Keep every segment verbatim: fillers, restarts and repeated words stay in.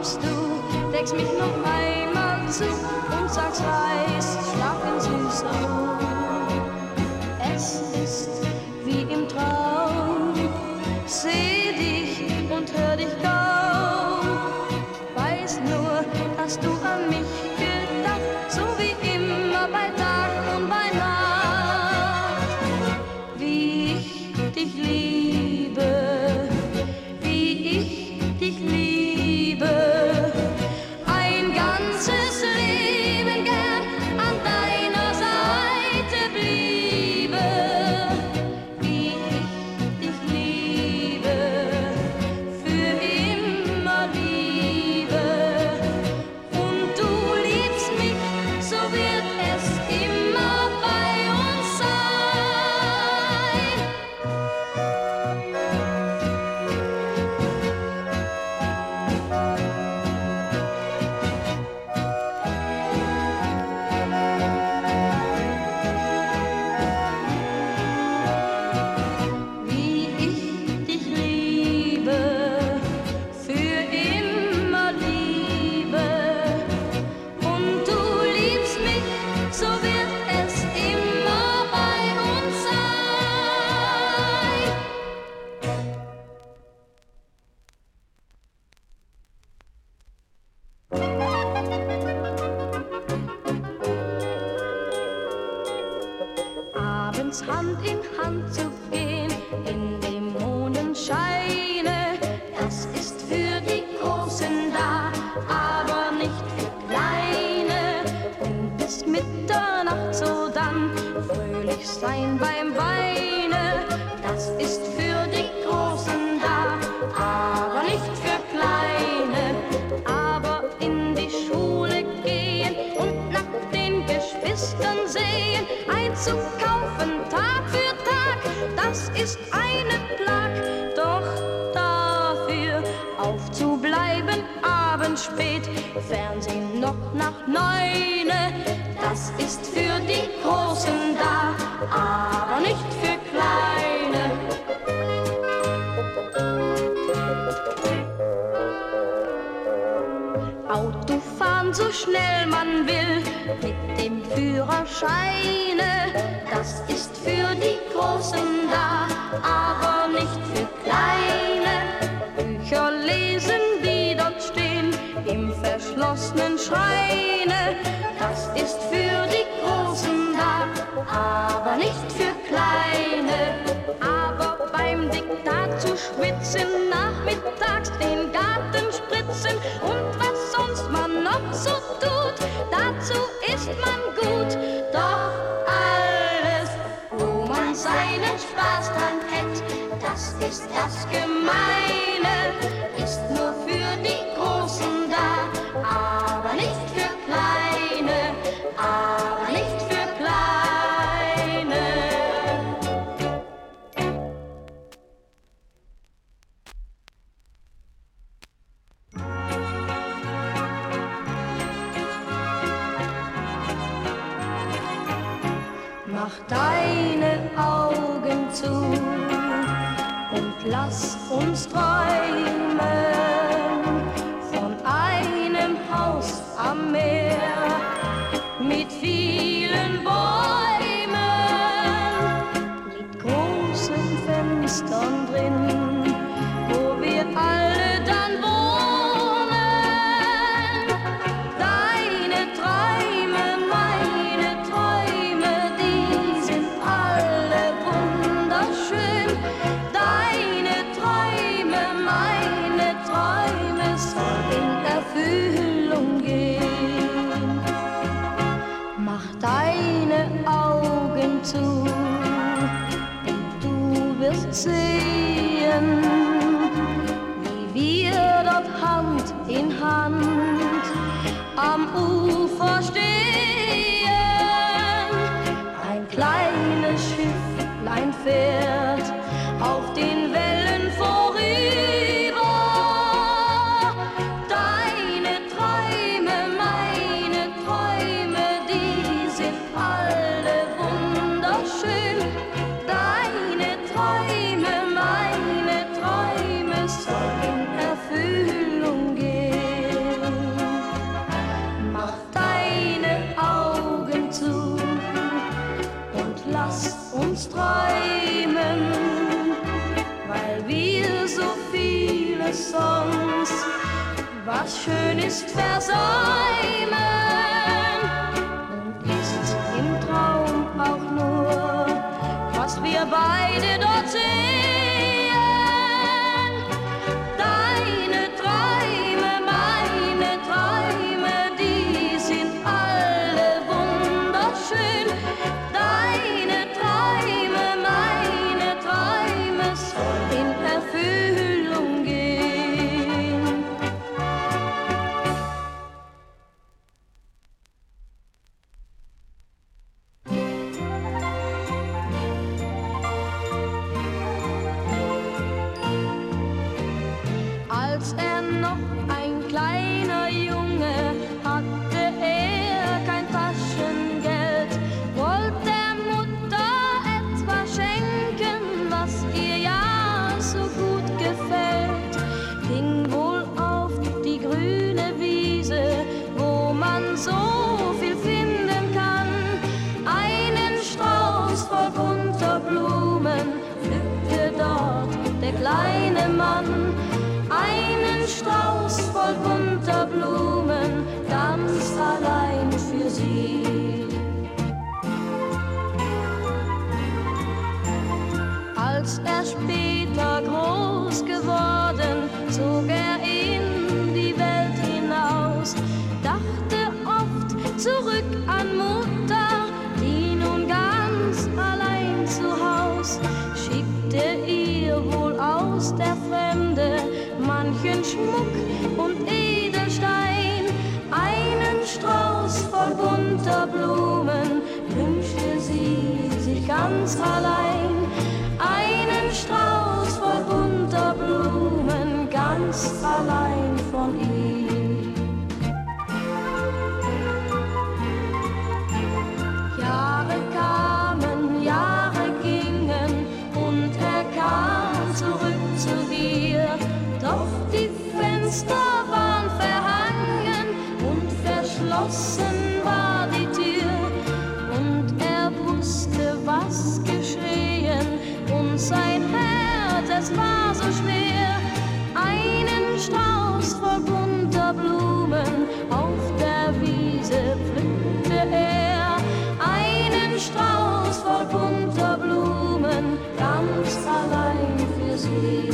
kommst du, deckst mich noch einmal zu und sagst leis, schlaf in süße Ruhe. Es ist wie im Traum, seh dich und hör dich kaum, weiß nur, dass du an mich gedacht, so wie immer bei Tag und bei Nacht, wie ich dich liebe, wie ich dich liebe, ein ganzes Leben gern an deiner Seite bliebe, wie ich dich liebe, für immer liebe, und du liebst mich, so wird es immer bei uns sein. Wie ich dich liebe, für immer liebe, und du liebst mich, so wird es immer bei uns sein. Abends Hand in Hand zu gehen, in dem Mondenscheine, das ist für die Großen da, aber nicht für Kleine. Und bis Mitternacht so dann fröhlich sein beim Weine, das ist für die Großen da, aber nicht für Kleine. Aber in die Schule gehen und nach den Geschwistern sehen, einzukaufen Tag für Tag, das ist eine Plag. Doch dafür aufzubleiben abends spät, Fernsehen noch nach neune, das ist für die Großen da, aber nicht für Kleine. Autofahren so schnell man will, mit dem Führerscheine, das ist für die Großen da, aber nicht für Kleine. Bücher lesen, die dort stehen, im verschlossenen Schreine, das ist für die Großen da, aber nicht für Kleine. Aber beim Diktat zu schwitzen, nachmittags den Garten spritzen und was sonst man noch so tut, dazu ist man gut. Doch alles, wo man seinen Spaß dran hätt, das ist das Gemeine, ist nur für die Großen da, aber nicht für Kleine, aber nicht für Kleine. Mach deine Augen zu und lass uns träumen von einem Haus am Meer mit vielen Bäumen, mit großen Fenstern drin, wo wir alle dann wohnen. Deine Träume, meine Träume, die sind alle wunderschön. Deine Träume, meine Träume sollen in Erfüllung gehen. Mach deine Augen zu und du wirst sehen, wie wir dort Hand in Hand am Ufer stehen. Ein kleines Schifflein fährt auf den Wellen vorüber. Deine Träume, meine Träume, die sind alle wunderschön. Deine Träume, meine Träume sollen in Erfüllung gehen. was schön ist, versäumen. Und ist im Traum auch nur, was wir beide dort sehen. Deine Träume, meine Träume, die sind alle wunderschön. Deine Träume, meine Träume sollen in Erfüllung gehen. Als er noch ein kleiner Junge hatte er kein Taschengeld, wollte der Mutter etwas schenken, was ihr ja so gut gefällt. Ging wohl auf die grüne Wiese, wo man so viel finden kann. Einen Strauß voll bunter Blumen pflückte dort der kleine Mann. Einen Strauß voll bunter Blumen, ganz allein für sie. Als er später groß geworden, zog er in die Welt hinaus, dachte oft zurück an Mutter, die nun ganz allein zu Haus, schickte ihr wohl aus der Fremde manchen Schmuck und Edelstein. Einen Strauß voll bunter Blumen wünschte sie sich ganz allein. Einen Strauß voll bunter Blumen ganz allein von ihm. Jahre kamen, Jahre gingen und er kam zurück zu ihr. Doch die Fenster waren verhangen und verschlossen war die Tür. Und er wusste, was geschehen, und sein Herz, es war so schwer. Einen Strauß voll bunter Blumen auf der Wiese pflückte er. Einen Strauß voll bunter Blumen, ganz allein für sie.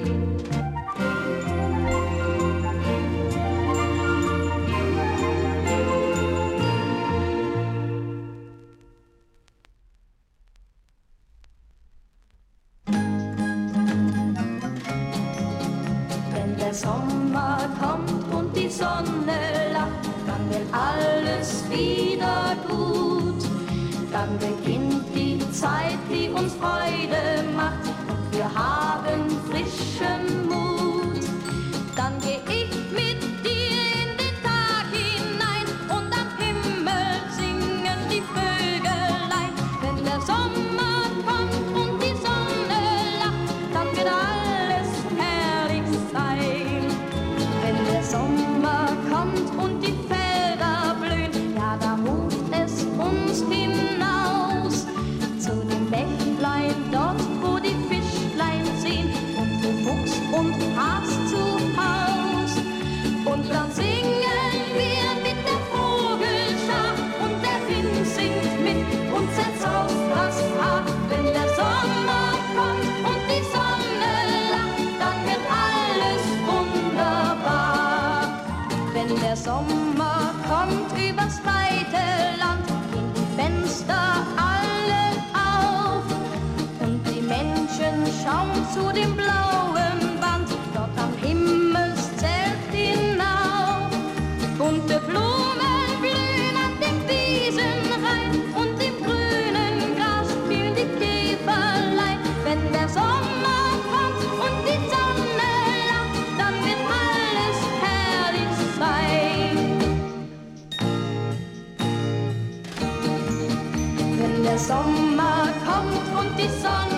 Sommer kommt und die Sonne lacht, dann wird alles wieder gut. Dann beginnt die Zeit, die uns Freude macht, und wir haben frischen Mut. Dann geh ich mit dir in den Tag hinein und am Himmel singen die Vögelein. Wenn der Sommer kommt und die Sonne lacht, dann wird alles herrlich sein. Wenn der Sommer kommt und die Felder blühen, ja, da ruft es uns hinaus zu dem Bächlein, dort wo die Fischlein ziehen und wo Fuchs und Has zu Haus. Und dann singen wir mit der Vogelschar und der Wind singt mit und setzt auf das Haar. Wenn der Sommer kommt und die Sonne lacht, dann wird alles wunderbar. Wenn der Sommer kommt übers weite Land, gehen die Fenster alle auf und die Menschen schauen zu dem blauen Band, dort am Himmelszelt hinauf. Bunte Blumen blühen an den Wiesenrhein und im grünen Gras spielen die Käferlein. Wenn der Sommer kommt und die Sonne lacht, dann wird alles herrlich sein. Wenn der Sommer kommt und die Sonne